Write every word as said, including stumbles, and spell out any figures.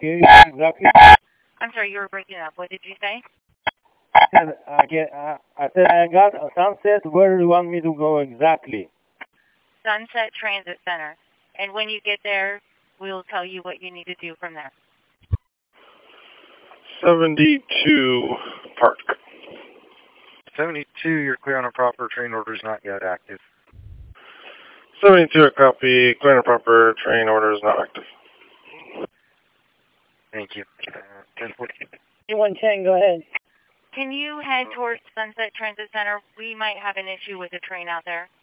Okay, exactly. I'm sorry, you were breaking up. What did you say? I said, I, get, uh, I said I got a Sunset. Where do you want me to go exactly? Sunset Transit Center. And when you get there, we'll tell you what you need to do from there. seventy-two Park. seventy-two, you're clear on a proper train order is not yet active. seventy-two, a copy. Clear and proper train order is not active. Thank you. Uh, ten forty. one ten, go ahead. Can you head towards Sunset Transit Center? We might have an issue with the train out there.